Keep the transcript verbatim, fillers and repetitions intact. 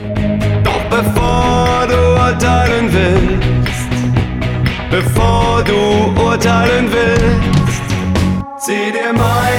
Doch bevor du urteilen willst, bevor du urteilen willst, zieh dir mein